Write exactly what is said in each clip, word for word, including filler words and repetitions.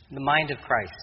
The mind of Christ.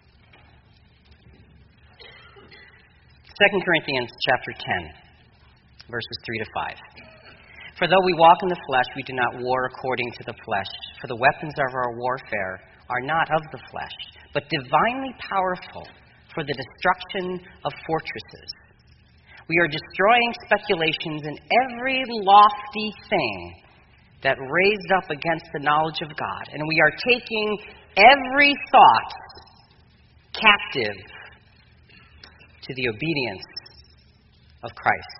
Second Corinthians chapter ten, verses three to five. For though we walk in the flesh, we do not war according to the flesh. For the weapons of our warfare are not of the flesh, but divinely powerful for the destruction of fortresses. We are destroying speculations and every lofty thing that raised up against the knowledge of God. And we are taking every thought captive to the obedience of Christ.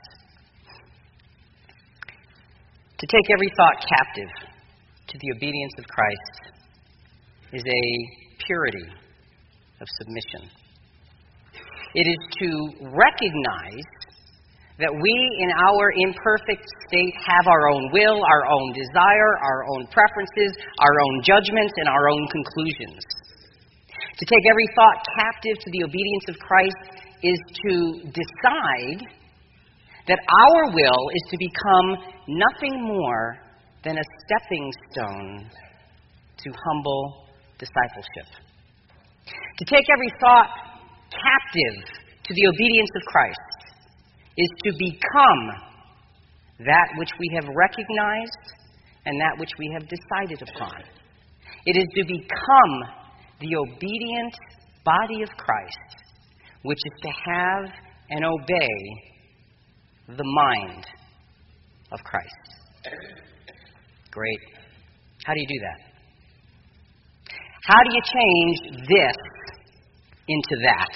To take every thought captive to the obedience of Christ is a purity of submission. It is to recognize that we, in our imperfect state, have our own will, our own desire, our own preferences, our own judgments, and our own conclusions. To take every thought captive to the obedience of Christ is to decide that our will is to become nothing more than a stepping stone to humble discipleship. To take every thought captive to the obedience of Christ is to become that which we have recognized and that which we have decided upon. It is to become the obedient body of Christ, which is to have and obey the mind of Christ. Great. How do you do that? How do you change this into that?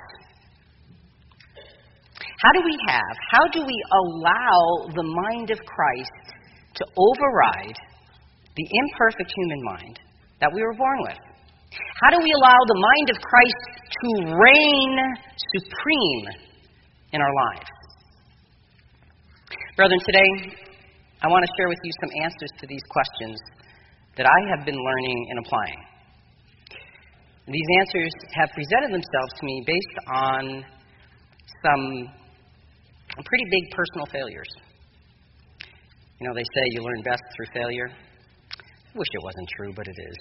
How do we have, how do we allow the mind of Christ to override the imperfect human mind that we were born with? How do we allow the mind of Christ to reign supreme in our lives? Brethren, today I want to share with you some answers to these questions that I have been learning and applying. These answers have presented themselves to me based on some pretty big personal failures. You know, they say you learn best through failure. I wish it wasn't true, but it is.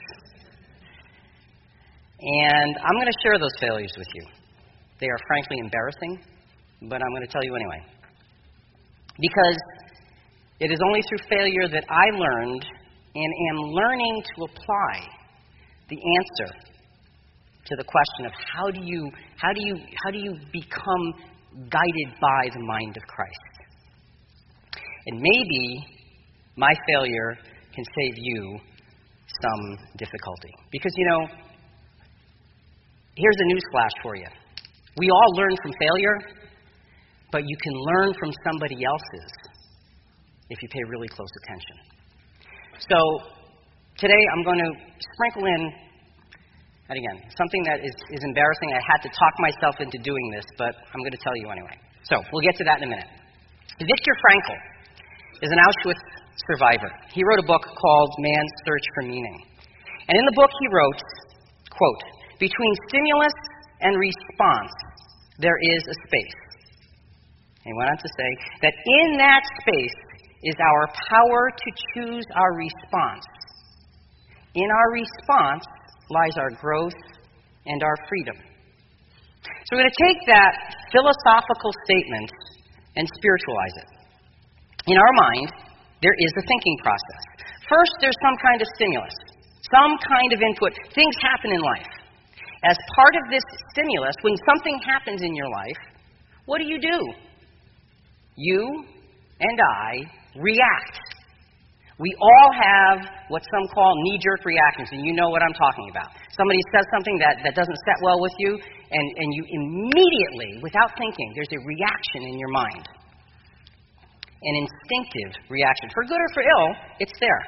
And I'm going to share those failures with you. They are frankly embarrassing, but I'm going to tell you anyway. Because it is only through failure that I learned and am learning to apply the answer to the question of how do you how do you how do you become guided by the mind of Christ. And maybe my failure can save you some difficulty. Because, you know, here's a newsflash for you. We all learn from failure, but you can learn from somebody else's if you pay really close attention. So today I'm going to sprinkle in, and again, something that is, is embarrassing. I had to talk myself into doing this, but I'm going to tell you anyway. So we'll get to that in a minute. Viktor Frankl is an Auschwitz survivor. He wrote a book called Man's Search for Meaning. And in the book he wrote, quote, "Between stimulus and response, there is a space." And he went on to say that in that space is our power to choose our response. In our response lies our growth and our freedom. So we're going to take that philosophical statement and spiritualize it. In our mind, there is a thinking process. First, there's some kind of stimulus, some kind of input. Things happen in life. As part of this stimulus, when something happens in your life, what do you do? You and I react. We all have what some call knee-jerk reactions, and you know what I'm talking about. Somebody says something that, that doesn't set well with you, and, and you immediately, without thinking, there's a reaction in your mind. An instinctive reaction. For good or for ill, it's there.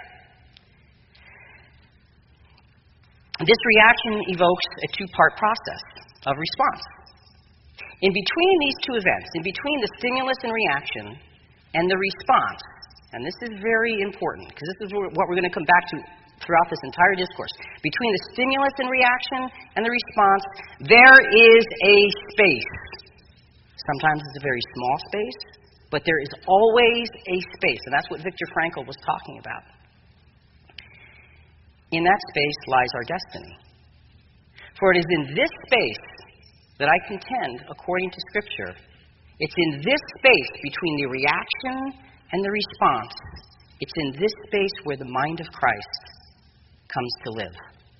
This reaction evokes a two-part process of response. In between these two events, in between the stimulus and reaction and the response, and this is very important, because this is what we're going to come back to throughout this entire discourse. Between the stimulus and reaction and the response, there is a space. Sometimes it's a very small space, but there is always a space, and that's what Viktor Frankl was talking about. In that space lies our destiny. For it is in this space that I contend, according to Scripture. It's in this space between the reaction and the response. It's in this space where the mind of Christ comes to live.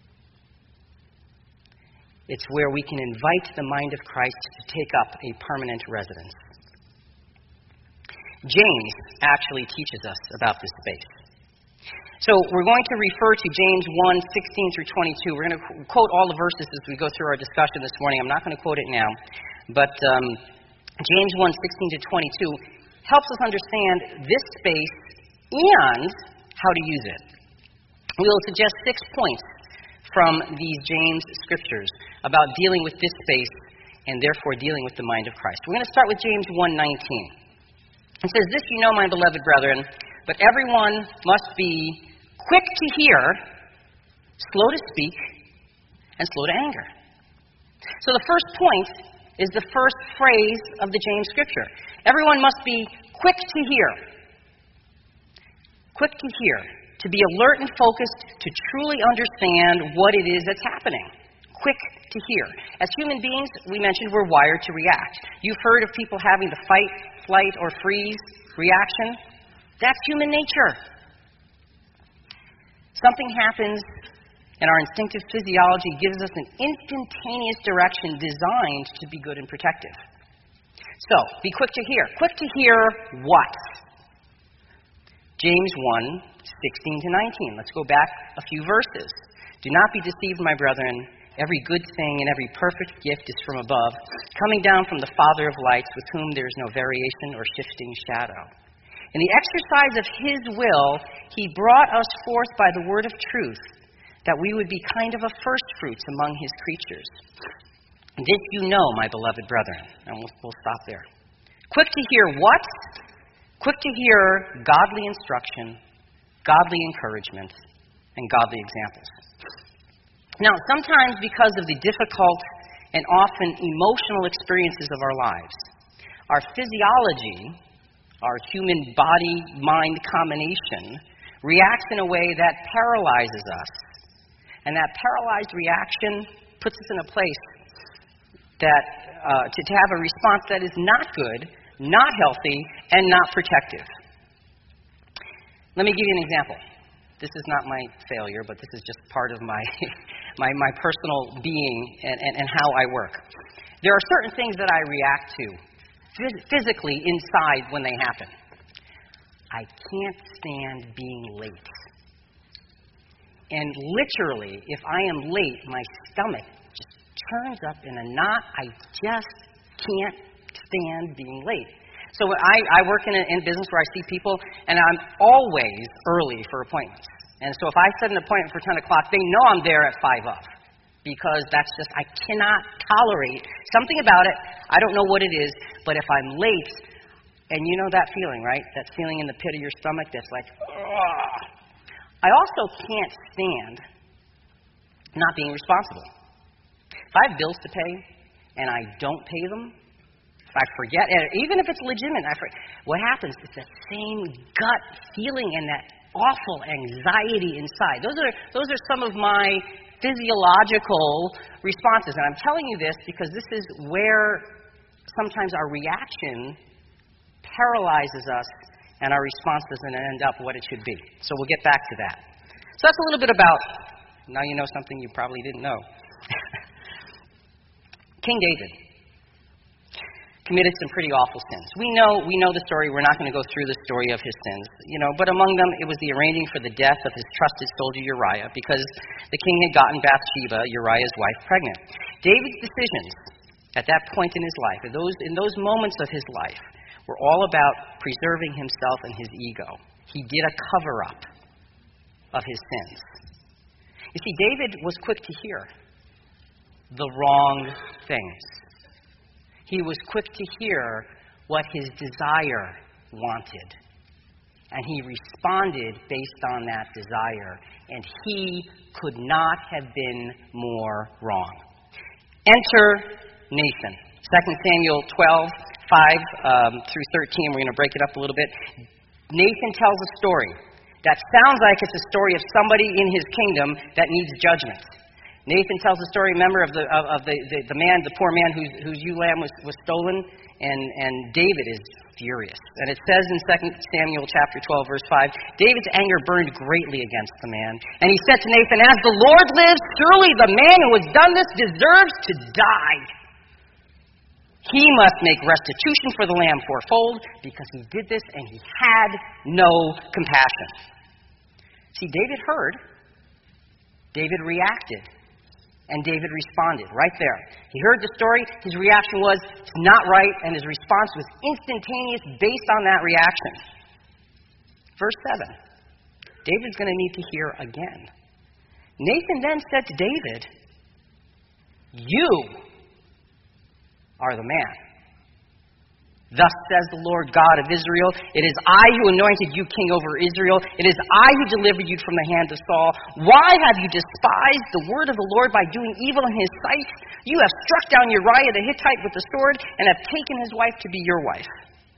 It's where we can invite the mind of Christ to take up a permanent residence. James actually teaches us about this space. So we're going to refer to James one, sixteen through twenty-two. We're going to quote all the verses as we go through our discussion this morning. I'm not going to quote it now. But um, James one, sixteen to twenty-two helps us understand this space and how to use it. We will suggest six points from these James scriptures about dealing with this space and therefore dealing with the mind of Christ. We're going to start with James one nineteen. It says, "This you know, my beloved brethren, but everyone must be quick to hear, slow to speak, and slow to anger." So the first point is the first phrase of the James scripture. Everyone must be quick to hear. Quick to hear. To be alert and focused, to truly understand what it is that's happening. Quick to hear. As human beings, we mentioned we're wired to react. You've heard of people having the fight, flight, or freeze reaction. That's human nature. Something happens, and our instinctive physiology gives us an instantaneous direction designed to be good and protective. So, be quick to hear. Quick to hear what? James one, sixteen to nineteen. Let's go back a few verses. "Do not be deceived, my brethren. Every good thing and every perfect gift is from above, coming down from the Father of lights, with whom there is no variation or shifting shadow. In the exercise of his will, he brought us forth by the word of truth, that we would be kind of a first fruits among his creatures. This you know, my beloved brethren." And we'll, we'll stop there. Quick to hear what? Quick to hear godly instruction, godly encouragement, and godly examples. Now, sometimes because of the difficult and often emotional experiences of our lives, our physiology, our human body-mind combination, reacts in a way that paralyzes us. And that paralyzed reaction puts us in a place that uh, to, to have a response that is not good, not healthy, and not protective. Let me give you an example. This is not my failure, but this is just part of my my, my personal being and, and, and how I work. There are certain things that I react to phys- physically inside when they happen. I can't stand being late. And literally, if I am late, my stomach just turns up in a knot. I just can't stand being late. So I, I work in a in business where I see people, and I'm always early for appointments. And so if I set an appointment for ten o'clock, they know I'm there at five of, because that's just, I cannot tolerate something about it. I don't know what it is, but if I'm late, and you know that feeling, right? That feeling in the pit of your stomach that's like, ugh. I also can't stand not being responsible. If I have bills to pay and I don't pay them, if I forget, even if it's legitimate, I forget, what happens is that same gut feeling and that awful anxiety inside. Those are those are some of my physiological responses. And I'm telling you this because this is where sometimes our reaction paralyzes us and our response doesn't end up what it should be. So we'll get back to that. So that's a little bit about, now you know something you probably didn't know. King David committed some pretty awful sins. We know we know the story. We're not going to go through the story of his sins, you know, but among them it was the arranging for the death of his trusted soldier Uriah because the king had gotten Bathsheba, Uriah's wife, pregnant. David's decisions at that point in his life, in those in those moments of his life, were all about preserving himself and his ego. He did a cover-up of his sins. You see, David was quick to hear the wrong things. He was quick to hear what his desire wanted. And he responded based on that desire. And he could not have been more wrong. Enter Nathan. Second Samuel twelve, five um, through thirteen. We're going to break it up a little bit. Nathan tells a story that sounds like it's a story of somebody in his kingdom that needs judgment. Nathan tells the story, remember, of the of, of the, the, the man, the poor man whose, whose ewe lamb was, was stolen, and, and David is furious. And it says in Second Samuel chapter twelve, verse five, David's anger burned greatly against the man. And he said to Nathan, as the Lord lives, surely the man who has done this deserves to die. He must make restitution for the lamb fourfold, because he did this and he had no compassion. See, David heard, David reacted, and David responded right there. He heard the story, his reaction was, it's not right, and his response was instantaneous based on that reaction. Verse seven, David's going to need to hear again. Nathan then said to David, you are the man. Thus says the Lord God of Israel, it is I who anointed you king over Israel. It is I who delivered you from the hand of Saul. Why have you despised the word of the Lord by doing evil in his sight? You have struck down Uriah the Hittite with the sword and have taken his wife to be your wife.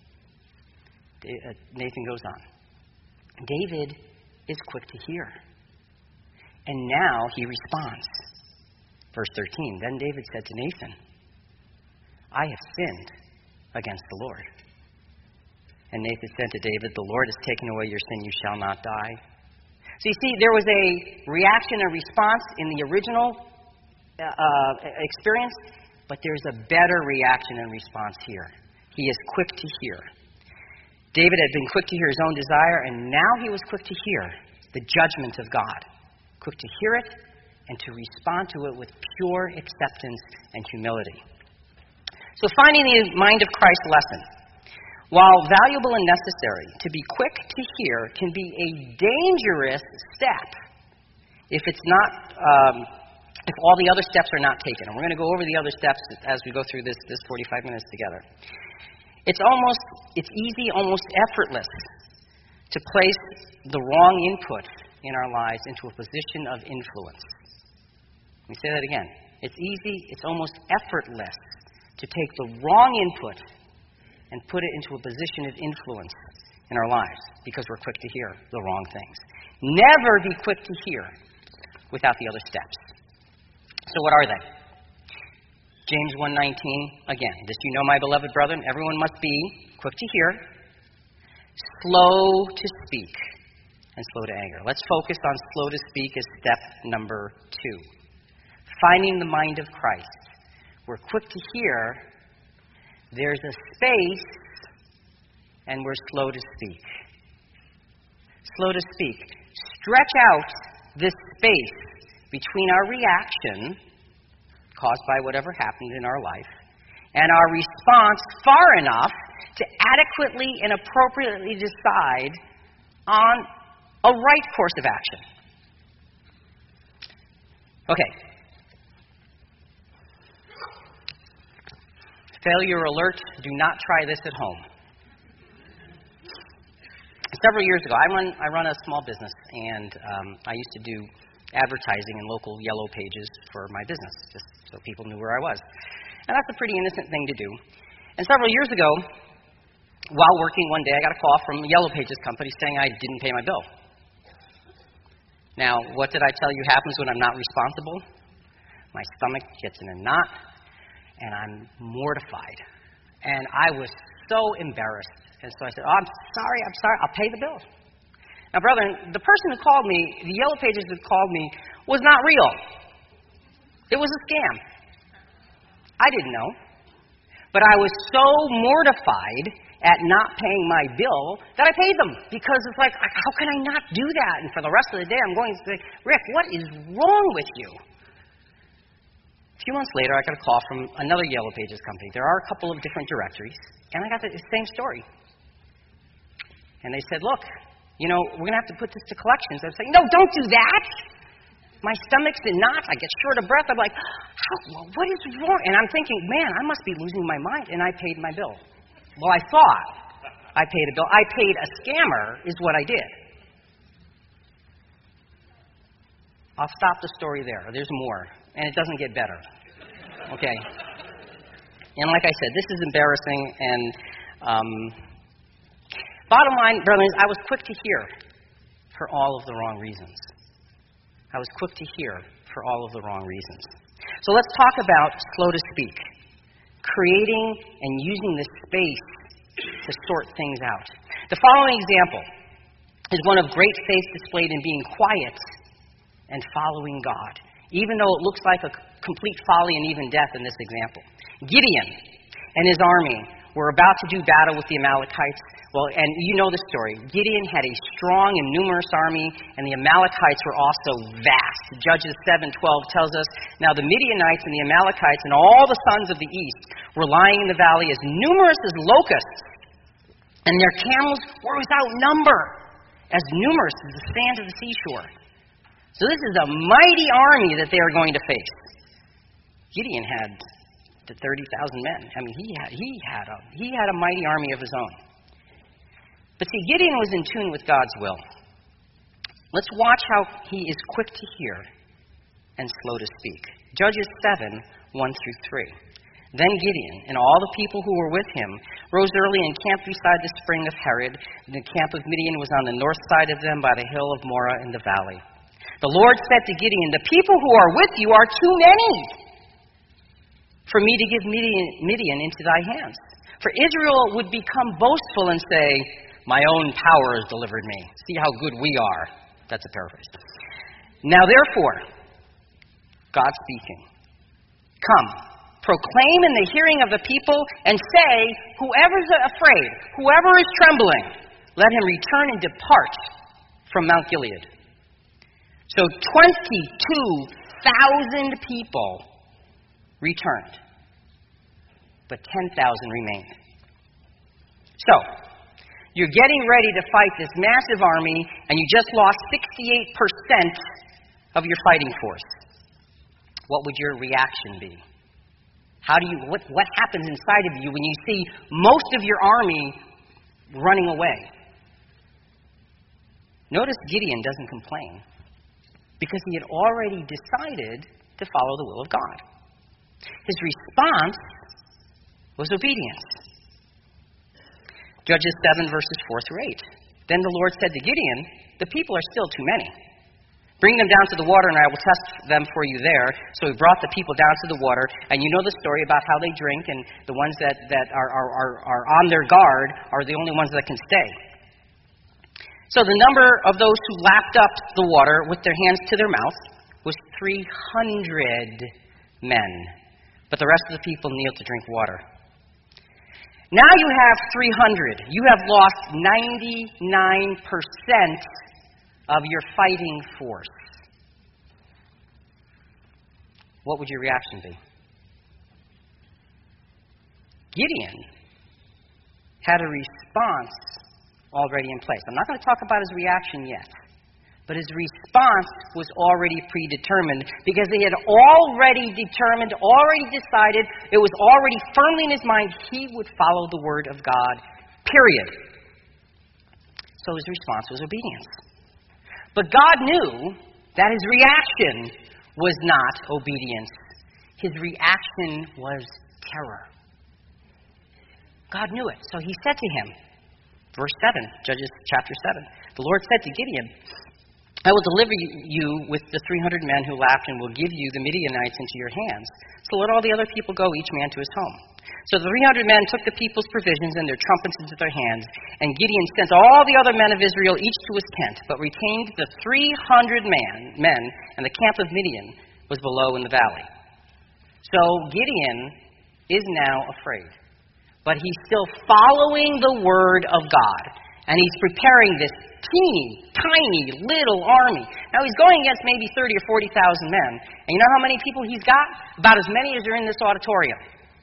Nathan goes on. David is quick to hear. And now he responds. Verse thirteen, then David said to Nathan, I have sinned against the Lord. And Nathan said to David, the Lord has taken away your sin, you shall not die. So you see, there was a reaction and response in the original uh, experience, but there's a better reaction and response here. He is quick to hear. David had been quick to hear his own desire, and now he was quick to hear the judgment of God. Quick to hear it and to respond to it with pure acceptance and humility. So finding the mind of Christ lesson. While valuable and necessary, to be quick to hear can be a dangerous step if it's not, um, if all the other steps are not taken. And we're going to go over the other steps as we go through this, this forty-five minutes together. It's almost, it's easy, almost effortless to place the wrong input in our lives into a position of influence. Let me say that again. It's easy, it's almost effortless to take the wrong input and put it into a position of influence in our lives because we're quick to hear the wrong things. Never be quick to hear without the other steps. So what are they? James one nineteen, again, this you know, my beloved brethren, everyone must be quick to hear, slow to speak, and slow to anger. Let's focus on slow to speak as step number two. Finding the mind of Christ. We're quick to hear, there's a space, and we're slow to speak. Slow to speak. Stretch out this space between our reaction, caused by whatever happened in our life, and our response far enough to adequately and appropriately decide on a right course of action. Okay. Failure alert, do not try this at home. Several years ago, I run I run a small business, and um, I used to do advertising in local yellow pages for my business, just so people knew where I was. And that's a pretty innocent thing to do. And several years ago, while working one day, I got a call from the Yellow Pages company saying I didn't pay my bill. Now, what did I tell you happens when I'm not responsible? My stomach gets in a knot, and I'm mortified. And I was so embarrassed. And so I said, oh, I'm sorry, I'm sorry, I'll pay the bill. Now, brethren, the person who called me, the Yellow Pages who called me, was not real. It was a scam. I didn't know. But I was so mortified at not paying my bill that I paid them. Because it's like, how can I not do that? And for the rest of the day, I'm going to say, Rick, what is wrong with you? A few months later, I got a call from another Yellow Pages company. There are a couple of different directories, and I got the same story. And they said, look, you know, we're going to have to put this to collections. I was saying, no, don't do that. My stomach's in knots. I get short of breath. I'm like, how, what is wrong? And I'm thinking, man, I must be losing my mind. And I paid my bill. Well, I thought I paid a bill. I paid a scammer is what I did. I'll stop the story there. There's more. And it doesn't get better. Okay? And like I said, this is embarrassing. And um, bottom line, brothers, I was quick to hear for all of the wrong reasons. I was quick to hear for all of the wrong reasons. So let's talk about slow to speak, creating and using the space to sort things out. The following example is one of great faith displayed in being quiet and following God, even though it looks like a complete folly and even death in this example. Gideon and his army were about to do battle with the Amalekites. Well, and you know the story. Gideon had a strong and numerous army, and the Amalekites were also vast. Judges seven twelve tells us, now the Midianites and the Amalekites and all the sons of the east were lying in the valley as numerous as locusts, and their camels were without number, as numerous as the sand of the seashore. So this is a mighty army that they are going to face. Gideon had thirty thousand men. I mean, he had he had a he had a mighty army of his own. But see, Gideon was in tune with God's will. Let's watch how he is quick to hear and slow to speak. Judges seven, one through three. Then Gideon and all the people who were with him rose early and camped beside the spring of Harod. The camp of Midian was on the north side of them by the hill of Morah in the valley. The Lord said to Gideon, the people who are with you are too many for me to give Midian, Midian into thy hands. For Israel would become boastful and say, my own power has delivered me. See how good we are. That's a paraphrase. Now therefore, God speaking, come, proclaim in the hearing of the people and say, whoever is afraid, whoever is trembling, let him return and depart from Mount Gilead. So twenty-two thousand people returned, but ten thousand remained. So, you're getting ready to fight this massive army, and you just lost sixty-eight percent of your fighting force. What would your reaction be? How do you? What, what happens inside of you when you see most of your army running away? Notice Gideon doesn't complain, because he had already decided to follow the will of God. His response was obedience. Judges seven, verses four through eight. Then the Lord said to Gideon, the people are still too many. Bring them down to the water, and I will test them for you there. So he brought the people down to the water, and you know the story about how they drink, and the ones that, that are, are, are, are on their guard are the only ones that can stay. So the number of those who lapped up the water with their hands to their mouth was three hundred men. But the rest of the people kneeled to drink water. Now you have three hundred. You have lost ninety-nine percent of your fighting force. What would your reaction be? Gideon had a response already in place. I'm not going to talk about his reaction yet. But his response was already predetermined because he had already determined, already decided, it was already firmly in his mind he would follow the word of God, period. So his response was obedience. But God knew that his reaction was not obedience. His reaction was terror. God knew it. So he said to him, verse seven, Judges chapter seven, the Lord said to Gideon, I will deliver you with the three hundred men who laughed and will give you the Midianites into your hands. So let all the other people go, each man to his home. So the three hundred men took the people's provisions and their trumpets into their hands, and Gideon sent all the other men of Israel, each to his tent, but retained the three hundred man, men, and the camp of Midian was below in the valley. So Gideon is now afraid, but he's still following the word of God, and he's preparing this teeny, tiny, little army. Now he's going against maybe thirty or forty thousand men, and you know how many people he's got? About as many as are in this auditorium.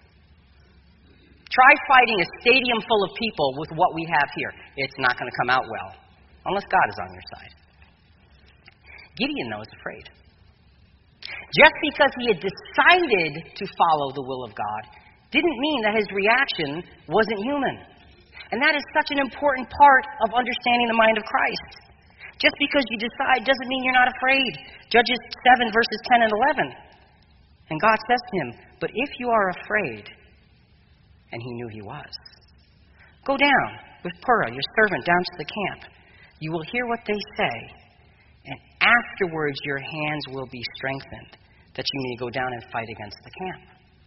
Try fighting a stadium full of people with what we have here. It's not going to come out well, unless God is on your side. Gideon, though, is afraid. Just because he had decided to follow the will of God didn't mean that his reaction wasn't human. And that is such an important part of understanding the mind of Christ. Just because you decide doesn't mean you're not afraid. Judges seven, verses ten and eleven. And God says to him, but if you are afraid, and he knew he was, go down with Purah, your servant, down to the camp. You will hear what they say, and ask afterwards your hands will be strengthened, that you may go down and fight against the camp.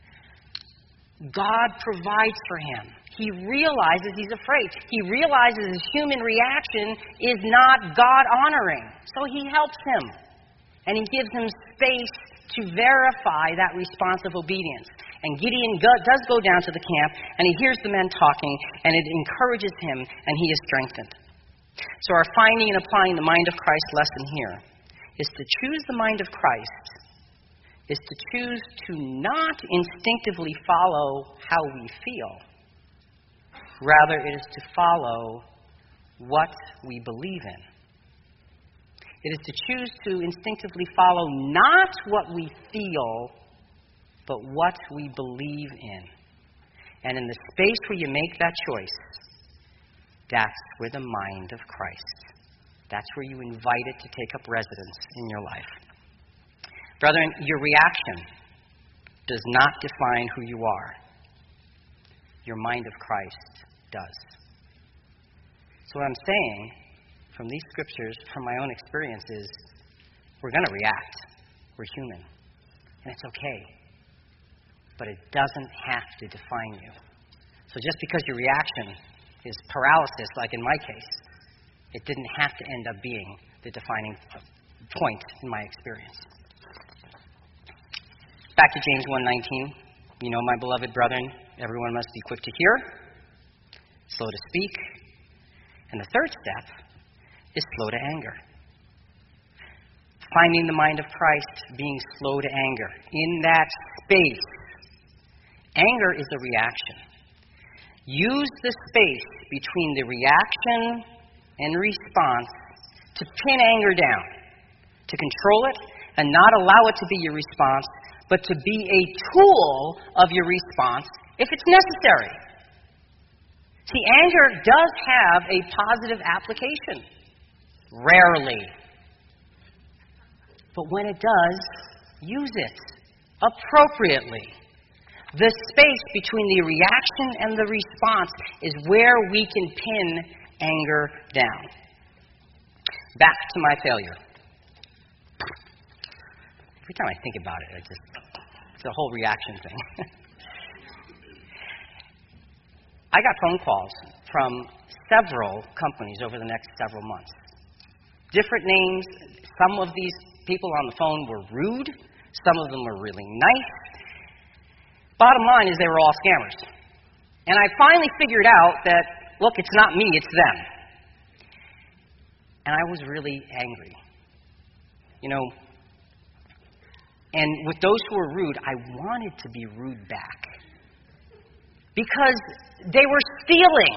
God provides for him. He realizes he's afraid. He realizes his human reaction is not God-honoring. So he helps him. And he gives him space to verify that response of obedience. And Gideon go, does go down to the camp, and he hears the men talking, and it encourages him, and he is strengthened. So our finding and applying the mind of Christ lesson here is to choose the mind of Christ, is to choose to not instinctively follow how we feel. Rather, it is to follow what we believe in. It is to choose to instinctively follow not what we feel, but what we believe in. And in the space where you make that choice, that's where the mind of Christ, that's where you invite it to take up residence in your life. Brethren, your reaction does not define who you are. Your mind of Christ does. So what I'm saying from these scriptures, from my own experience, is we're going to react. We're human. And it's okay. But it doesn't have to define you. So just because your reaction is paralysis, like in my case, it didn't have to end up being the defining point in my experience. Back to James one nineteen. You know, my beloved brethren, everyone must be quick to hear, slow to speak, and the third step is slow to anger. Finding the mind of Christ, being slow to anger. In that space, anger is the reaction. Use the space between the reaction and response to pin anger down, to control it, and not allow it to be your response, but to be a tool of your response if it's necessary. See, anger does have a positive application. Rarely. But when it does, use it appropriately. The space between the reaction and the response is where we can pin anger down. Back to my failure. Every time I think about it, it just, it's a whole reaction thing. I got phone calls from several companies over the next several months. Different names. Some of these people on the phone were rude. Some of them were really nice. Bottom line is they were all scammers. And I finally figured out that, look, it's not me, it's them. And I was really angry. You know, and with those who were rude, I wanted to be rude back. Because they were stealing.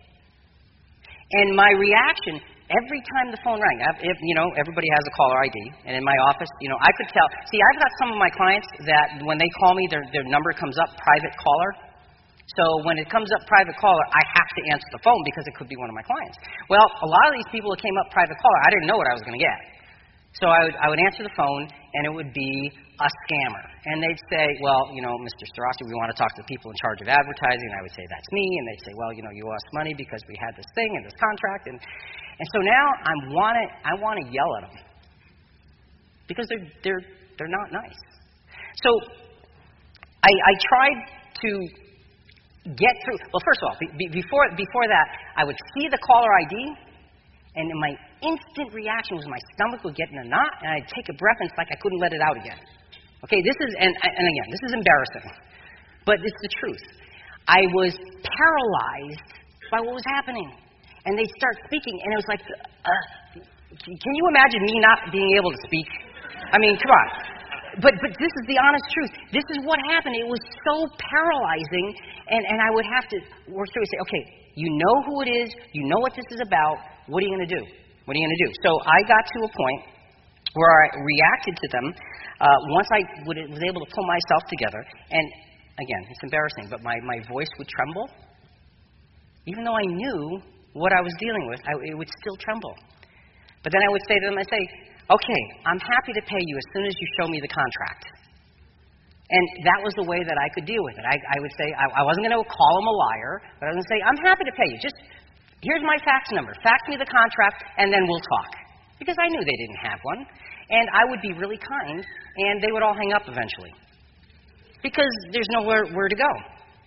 And my reaction, every time the phone rang, if, you know, everybody has a caller I D, and in my office, you know, I could tell. See, I've got some of my clients that when they call me, their, their number comes up private caller. So when it comes up private caller, I have to answer the phone because it could be one of my clients. Well, a lot of these people that came up private caller, I didn't know what I was going to get. So I would, I would answer the phone, and it would be a scammer. And they'd say, well, you know, Mister Starossi, we want to talk to the people in charge of advertising. And I would say, that's me. And they'd say, well, you know, you owe us money because we had this thing and this contract. And, and so now I want to I want to yell at them because they're, they're, they're not nice. So I, I tried to get through. Well, first of all, be, before, before that, I would see the caller I D, and my instant reaction was my stomach would get in a knot, and I'd take a breath, and it's like I couldn't let it out again. Okay, this is, and, and again, this is embarrassing, but it's the truth. I was paralyzed by what was happening. And they'd start speaking, and it was like, uh, can you imagine me not being able to speak? I mean, come on. But but this is the honest truth. This is what happened. It was so paralyzing, and, and I would have to work through and say, okay, you know who it is, you know what this is about, what are you going to do? What are you going to do? So I got to a point where I reacted to them uh, once I would, was able to pull myself together. And again, it's embarrassing, but my, my voice would tremble. Even though I knew what I was dealing with, I, it would still tremble. But then I would say to them, I say, okay, I'm happy to pay you as soon as you show me the contract. And that was the way that I could deal with it. I, I would say, I, I wasn't going to call him a liar, but I was going to say, I'm happy to pay you. Just, here's my fax number. Fax me the contract, and then we'll talk. because I knew they didn't have one. And I would be really kind, and they would all hang up eventually, because there's nowhere where to go.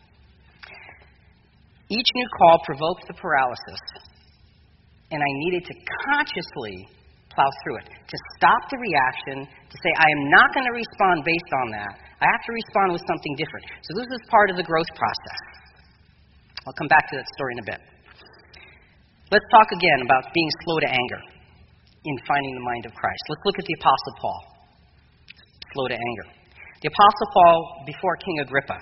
Each new call provoked the paralysis, and I needed to consciously plow through it, to stop the reaction, to say, I am not going to respond based on that. I have to respond with something different. So this is part of the growth process. I'll come back to that story in a bit. Let's talk again about being slow to anger in finding the mind of Christ. Let's look at the Apostle Paul. Slow to anger. The Apostle Paul, before King Agrippa,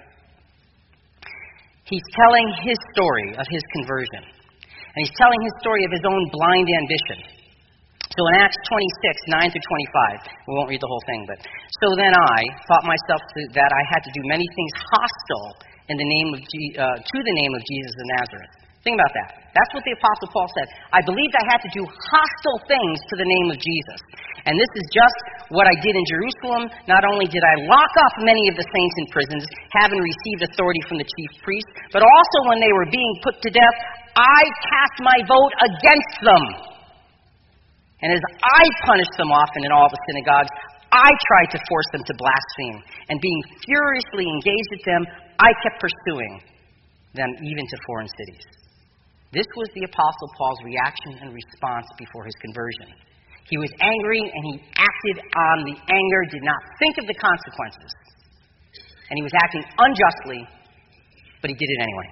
he's telling his story of his conversion. And he's telling his story of his own blind ambition. So in Acts twenty-six, nine through twenty-five, we won't read the whole thing, but so then I thought myself that I had to do many things hostile in the name of Je- uh, to the name of Jesus of Nazareth. Think about that. That's what the Apostle Paul said. I believed I had to do hostile things to the name of Jesus. And this is just what I did in Jerusalem. Not only did I lock up many of the saints in prisons, having received authority from the chief priests, but also when they were being put to death, I cast my vote against them. And as I punished them often in all the synagogues, I tried to force them to blaspheme. And being furiously engaged with them, I kept pursuing them even to foreign cities. This was the Apostle Paul's reaction and response before his conversion. He was angry and he acted on the anger, did not think of the consequences. And he was acting unjustly, but he did it anyway.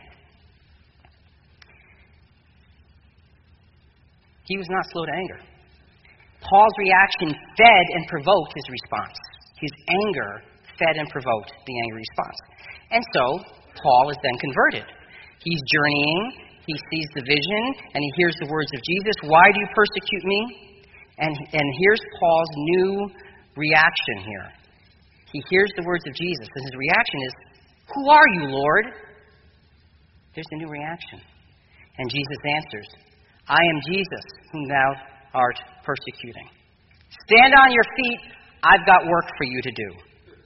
He was not slow to anger. Paul's reaction fed and provoked his response. His anger fed and provoked the angry response. And so, Paul is then converted. He's journeying, he sees the vision, and he hears the words of Jesus, why do you persecute me? And, and here's Paul's new reaction here. He hears the words of Jesus, and his reaction is, who are you, Lord? There's a new reaction. And Jesus answers, I am Jesus, whom thou art persecuting. Stand on your feet, I've got work for you to do.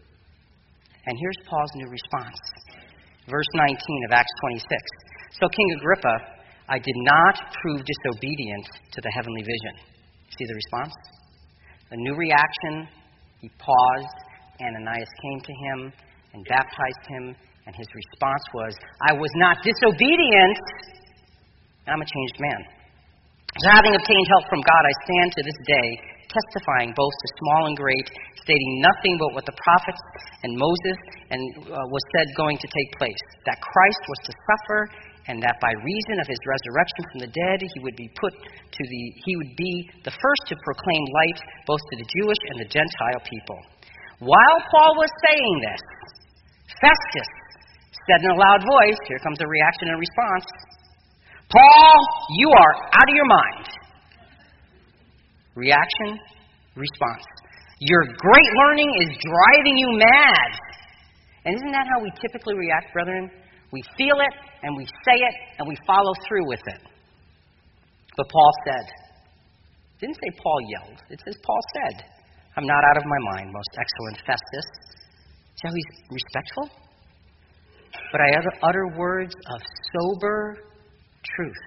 And here's Paul's new response. Verse nineteen of Acts twenty-six. So King Agrippa, I did not prove disobedient to the heavenly vision. See the response? A new reaction. He paused. Ananias came to him and baptized him. And his response was, I was not disobedient. I'm a changed man. So having obtained help from God, I stand to this day, testifying both to small and great, stating nothing but what the prophets and Moses and uh, was said going to take place, that Christ was to suffer, and that by reason of his resurrection from the dead, he would be put to the he would be the first to proclaim light both to the Jewish and the Gentile people. While Paul was saying this, Festus said in a loud voice, here comes a reaction and response, Paul, you are out of your mind. Reaction, response. Your great learning is driving you mad. And isn't that how we typically react, brethren? We feel it, and we say it, and we follow through with it. But Paul said, it didn't say Paul yelled. It says Paul said, I'm not out of my mind, most excellent Festus. See how he's respectful? But I utter, utter words of sober truth.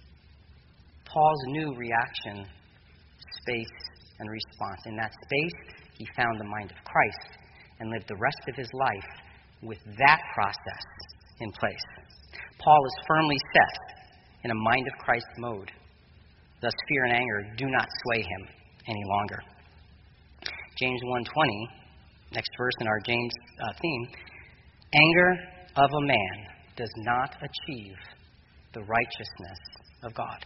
Paul's new reaction, space, and response. In that space, he found the mind of Christ and lived the rest of his life with that process in place. Paul is firmly set in a mind of Christ mode. Thus, fear and anger do not sway him any longer. James one twenty, next verse in our James uh, theme, anger of a man does not achieve the righteousness of God.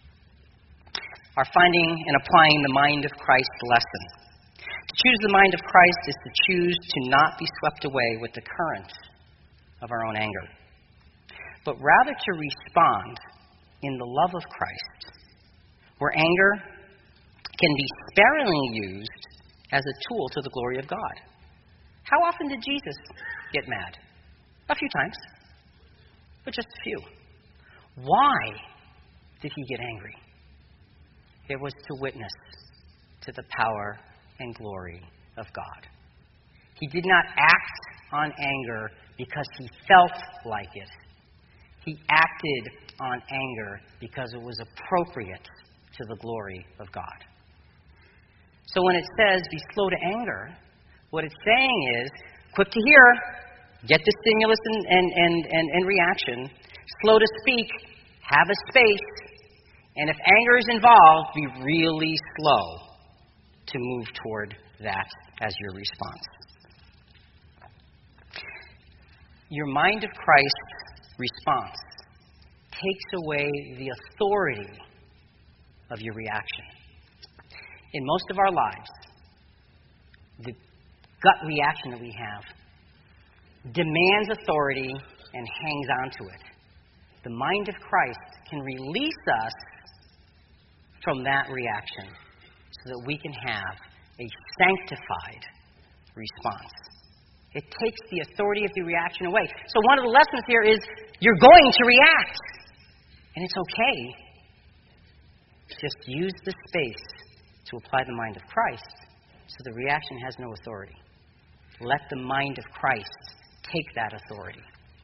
Our finding and applying the mind of Christ lesson. To choose the mind of Christ is to choose to not be swept away with the current of our own anger, but rather to respond in the love of Christ, where anger can be sparingly used as a tool to the glory of God. How often did Jesus get mad? A few times, but just a few. Why did he get angry? It was to witness to the power and glory of God. He did not act on anger because he felt like it. He acted on anger because it was appropriate to the glory of God. So when it says be slow to anger, what it's saying is quick to hear, get the stimulus and, and, and, and, and reaction, slow to speak, have a space, and if anger is involved, be really slow to move toward that as your response. Your mind of Christ response takes away the authority of your reaction. In most of our lives, the gut reaction that we have demands authority and hangs on to it. The mind of Christ can release us from that reaction so that we can have a sanctified response. It takes the authority of the reaction away. So one of the lessons here is you're going to react. And it's okay. Just use the space to apply the mind of Christ so the reaction has no authority. Let the mind of Christ take that authority.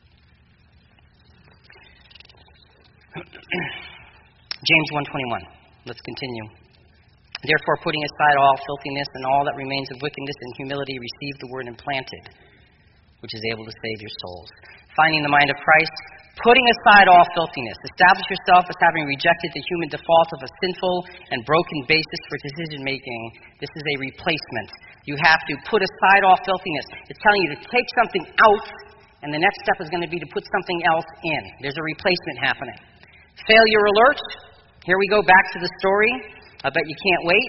James one twenty-one. Let's continue. Therefore, putting aside all filthiness and all that remains of wickedness and humility, receive the word implanted, which is able to save your souls. Finding the mind of Christ, putting aside all filthiness. Establish yourself as having rejected the human default of a sinful and broken basis for decision-making. This is a replacement. You have to put aside all filthiness. It's telling you to take something out, and the next step is going to be to put something else in. There's a replacement happening. Failure alert. Here we go back to the story. I bet you can't wait.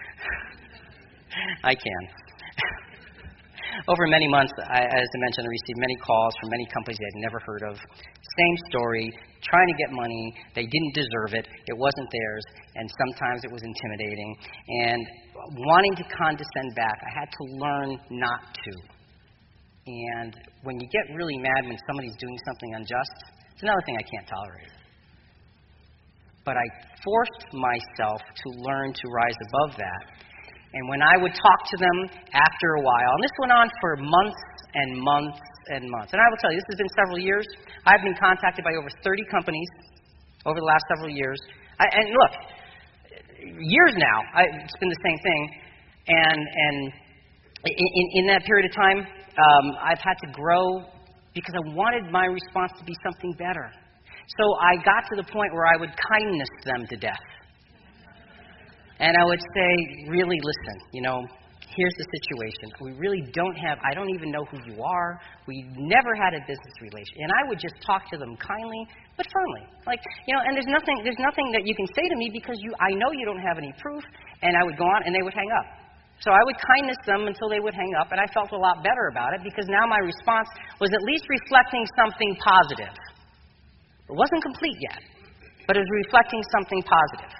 I can. Over many months, I, as I mentioned, I received many calls from many companies I had never heard of. Same story, trying to get money. They didn't deserve it. It wasn't theirs, and sometimes it was intimidating. And wanting to condescend back, I had to learn not to. And when you get really mad when somebody's doing something unjust, it's another thing I can't tolerate. But I forced myself to learn to rise above that. And when I would talk to them after a while, and this went on for months and months and months. And I will tell you, this has been several years. I've been contacted by over thirty companies over the last several years. I, and look, years now, I, it's been the same thing. And, and in, in that period of time, um, I've had to grow because I wanted my response to be something better. So I got to the point where I would kindness them to death. And I would say, really, listen, you know, here's the situation. We really don't have, I don't even know who you are. We never had a business relation. And I would just talk to them kindly, but firmly. Like, you know, and there's nothing, there's nothing that you can say to me because you, I know you don't have any proof. And I would go on and they would hang up. So I would kindness them until they would hang up. And I felt a lot better about it because now my response was at least reflecting something positive. It wasn't complete yet, but it was reflecting something positive.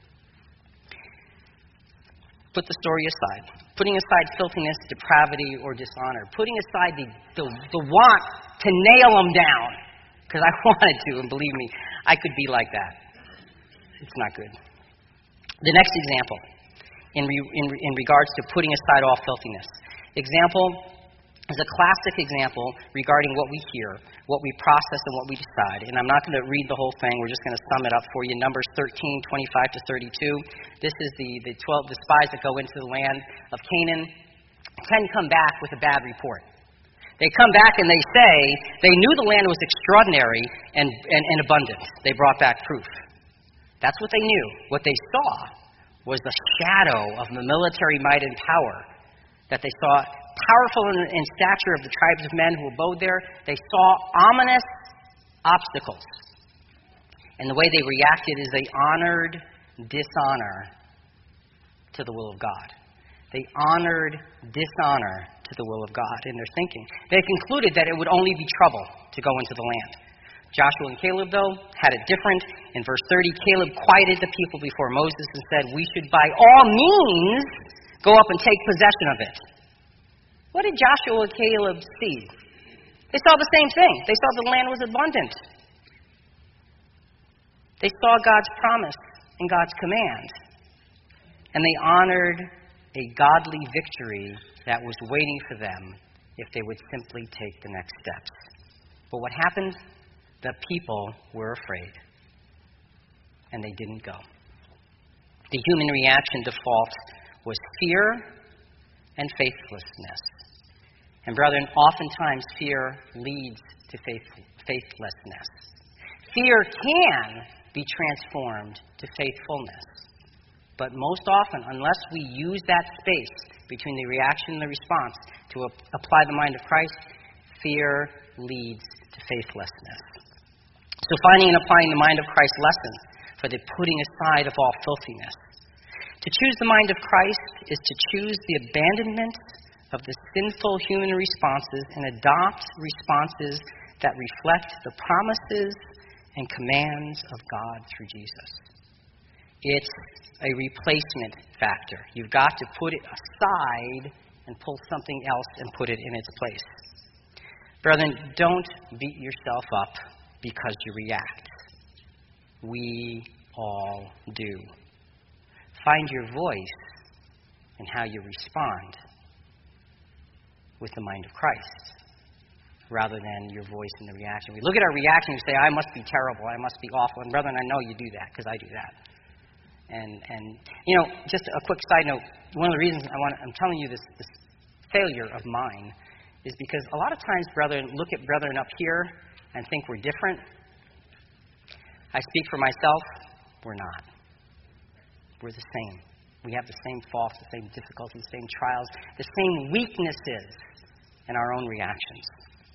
Put the story aside. Putting aside filthiness, depravity, or dishonor. Putting aside the, the, the want to nail them down. Because I wanted to, and believe me, I could be like that. It's not good. The next example, in, re, in, in regards to putting aside all filthiness. Example is a classic example regarding what we hear, what we process, and what we decide. And I'm not going to read the whole thing. We're just going to sum it up for you. Numbers thirteen, twenty-five to thirty-two. This is the, the twelve the spies that go into the land of Canaan. Ten come back with a bad report. They come back and they say they knew the land was extraordinary and, and, and abundant. They brought back proof. That's what they knew. What they saw was the shadow of the military might and power that they saw. Powerful in, in stature of the tribes of men who abode there, they saw ominous obstacles. And the way they reacted is they honored dishonor to the will of God. They honored dishonor to the will of God in their thinking. They concluded that it would only be trouble to go into the land. Joshua and Caleb, though, had it different. In verse thirty, Caleb quieted the people before Moses and said, "We should by all means go up and take possession of it." What did Joshua and Caleb see? They saw the same thing. They saw the land was abundant. They saw God's promise and God's command. And they honored a godly victory that was waiting for them if they would simply take the next steps. But what happened? The people were afraid. And they didn't go. The human reaction default was fear and faithlessness. And brethren, oftentimes fear leads to faith, faithlessness. Fear can be transformed to faithfulness. But most often, unless we use that space between the reaction and the response to a- apply the mind of Christ, fear leads to faithlessness. So finding and applying the mind of Christ lesson for the putting aside of all filthiness. To choose the mind of Christ is to choose the abandonment of the sinful human responses and adopt responses that reflect the promises and commands of God through Jesus. It's a replacement factor. You've got to put it aside and pull something else and put it in its place. Brethren, don't beat yourself up because you react. We all do. Find your voice in how you respond with the mind of Christ, rather than your voice in the reaction. We look at our reaction and say, I must be terrible, I must be awful. And brethren, I know you do that, because I do that. And, and you know, just a quick side note, one of the reasons I want, I'm telling you this, this failure of mine is because a lot of times, brethren, look at brethren up here and think we're different. I speak for myself, we're not. We're the same. We have the same faults, the same difficulties, the same trials, the same weaknesses in our own reactions.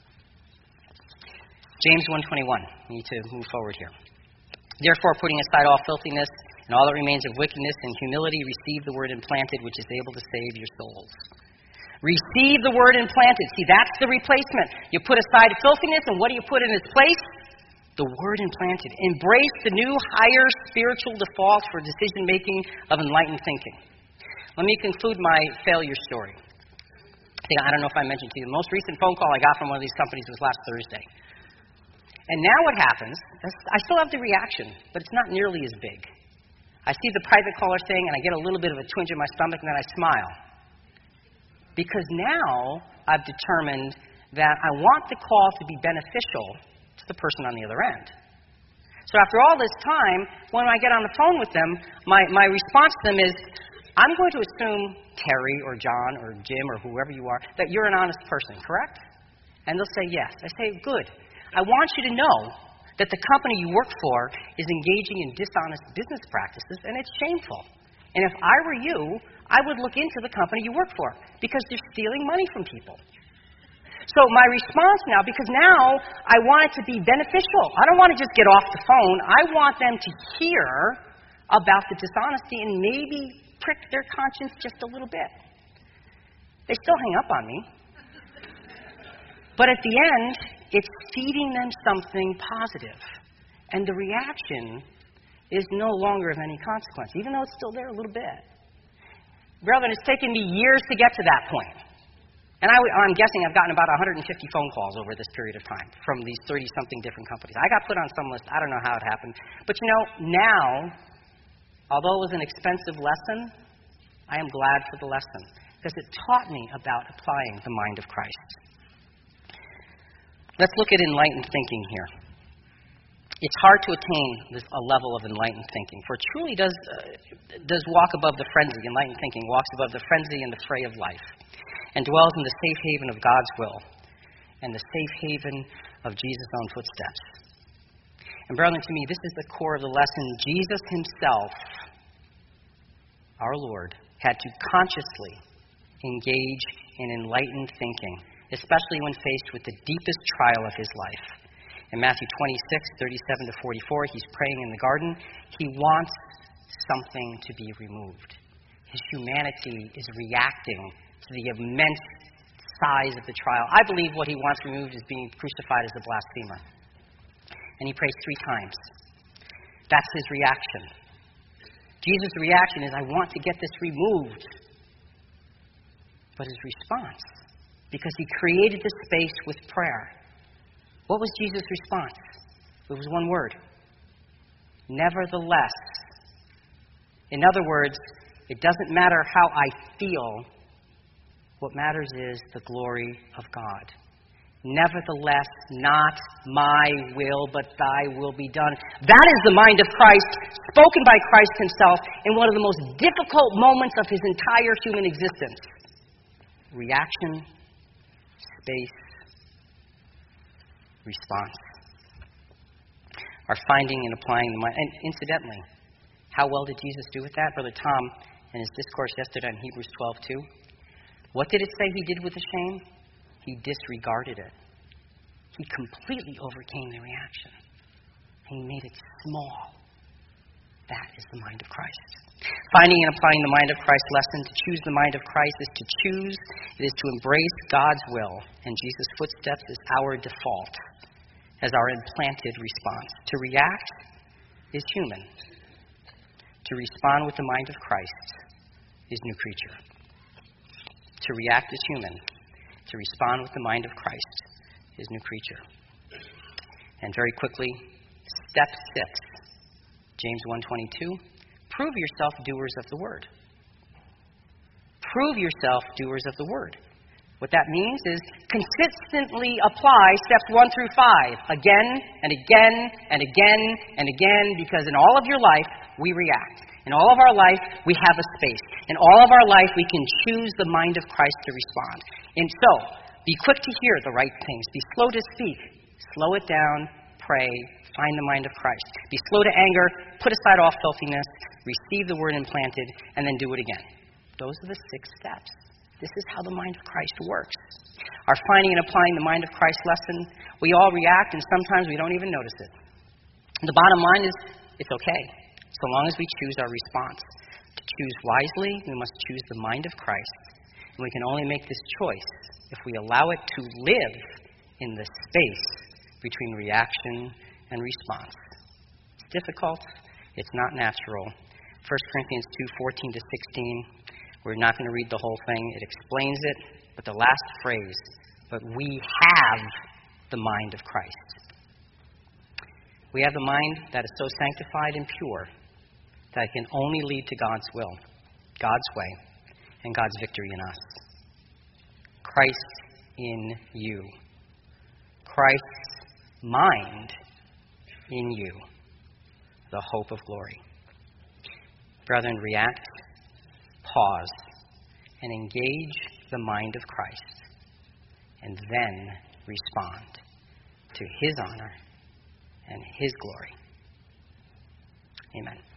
James one twenty-one. We need to move forward here. Therefore, putting aside all filthiness and all that remains of wickedness and humility, receive the word implanted, which is able to save your souls. Receive the word implanted. See, that's the replacement. You put aside filthiness, and what do you put in its place? The word implanted. Embrace the new, higher spiritual default for decision-making of enlightened thinking. Let me conclude my failure story. I think, I don't know if I mentioned to you, the most recent phone call I got from one of these companies was last Thursday. And now what happens, I still have the reaction, but it's not nearly as big. I see the private caller thing, and I get a little bit of a twinge in my stomach, and then I smile. Because now I've determined that I want the call to be beneficial to the person on the other end. So after all this time, when I get on the phone with them, my, my response to them is, I'm going to assume Terry or John or Jim or whoever you are, that you're an honest person, correct? And they'll say yes. I say, good. I want you to know that the company you work for is engaging in dishonest business practices, and it's shameful. And if I were you, I would look into the company you work for, because they're stealing money from people. So my response now, because now I want it to be beneficial. I don't want to just get off the phone. I want them to hear about the dishonesty and maybe prick their conscience just a little bit. They still hang up on me. But at the end, it's feeding them something positive. And the reaction is no longer of any consequence, even though it's still there a little bit. Brethren, it's taken me years to get to that point. And I, I'm guessing I've gotten about one hundred fifty phone calls over this period of time from these thirty-something different companies. I got put on some list. I don't know how it happened. But you know, now, although it was an expensive lesson, I am glad for the lesson, because it taught me about applying the mind of Christ. Let's look at enlightened thinking here. It's hard to attain this, a level of enlightened thinking, for it truly does, uh, does walk above the frenzy. Enlightened thinking walks above the frenzy and the fray of life, and dwells in the safe haven of God's will and the safe haven of Jesus' own footsteps. And brethren, to me, this is the core of the lesson. Jesus himself, our Lord, had to consciously engage in enlightened thinking, especially when faced with the deepest trial of his life. In Matthew twenty-six, thirty-seven to forty-four, he's praying in the garden. He wants something to be removed. His humanity is reacting to the immense size of the trial. I believe what he wants removed is being crucified as a blasphemer. And he prays three times. That's his reaction. Jesus' reaction is, I want to get this removed. But his response, because he created the space with prayer, what was Jesus' response? It was one word. Nevertheless. In other words, it doesn't matter how I feel. What matters is the glory of God. Nevertheless, not my will, but thy will be done. That is the mind of Christ, spoken by Christ himself in one of the most difficult moments of his entire human existence. Reaction, space, response. Our finding and applying the mind. And incidentally, how well did Jesus do with that? Brother Tom, in his discourse yesterday on Hebrews twelve two, what did it say he did with the shame? He disregarded it. He completely overcame the reaction. He made it small. That is the mind of Christ. Finding and applying the mind of Christ lesson, to choose the mind of Christ is to choose, it is to embrace God's will, and Jesus' footsteps is our default, as our implanted response. To react is human. To respond with the mind of Christ is new creature. To react is human. To respond with the mind of Christ is new creature. And very quickly, step six, James one twenty-two, prove yourself doers of the word. Prove yourself doers of the word. What that means is consistently apply steps one through five, again and again and again and again, because in all of your life, we react. In all of our life, we have a space. In all of our life, we can choose the mind of Christ to respond. And so, be quick to hear the right things. Be slow to speak. Slow it down. Pray. Find the mind of Christ. Be slow to anger. Put aside all filthiness. Receive the word implanted. And then do it again. Those are the six steps. This is how the mind of Christ works. Our finding and applying the mind of Christ lesson, we all react, and sometimes we don't even notice it. The bottom line is, it's okay, so long as we choose our response. To choose wisely, we must choose the mind of Christ. And we can only make this choice if we allow it to live in the space between reaction and response. It's difficult. It's not natural. First Corinthians two fourteen to sixteen. We're not going to read the whole thing. It explains it. But the last phrase, but we have the mind of Christ. We have the mind that is so sanctified and pure that it can only lead to God's will, God's way, and God's victory in us. Christ in you. Christ's mind in you. The hope of glory. Brethren, react, pause, and engage the mind of Christ, and then respond to his honor and his glory. Amen.